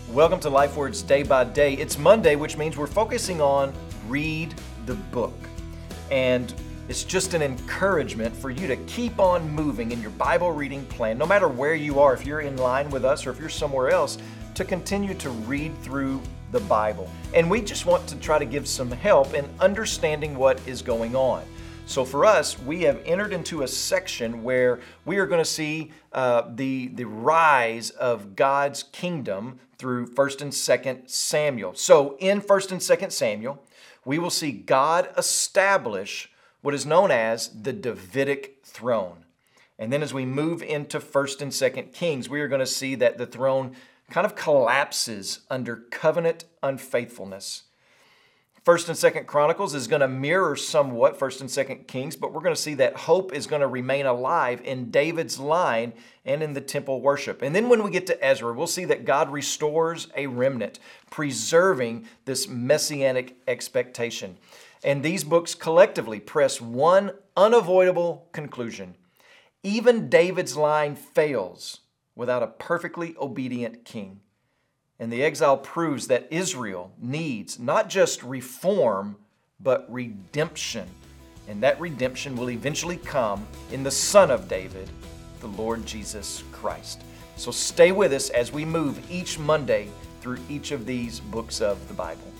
Welcome to Life Words Day by Day. It's Monday, which means we're focusing on read the book. And it's just an encouragement for you to keep on moving in your Bible reading plan, no matter where you are, if you're in line with us or if you're somewhere else, to continue to read through the Bible. And we just want to try to give some help in understanding what is going on. So for us, we have entered into a section where we are going to see the rise of God's kingdom through 1st and 2nd Samuel. So in 1st and 2nd Samuel, we will see God establish what is known as the Davidic throne. And then as we move into 1st and 2nd Kings, we are going to see that the throne kind of collapses under covenant unfaithfulness. 1st and 2nd Chronicles is going to mirror somewhat 1st and 2nd Kings, but we're going to see that hope is going to remain alive in David's line and in the temple worship. And then when we get to Ezra, we'll see that God restores a remnant, preserving this messianic expectation. And these books collectively press one unavoidable conclusion. Even David's line fails without a perfectly obedient king. And the exile proves that Israel needs not just reform, but redemption. And that redemption will eventually come in the Son of David, the Lord Jesus Christ. So stay with us as we move each Monday through each of these books of the Bible.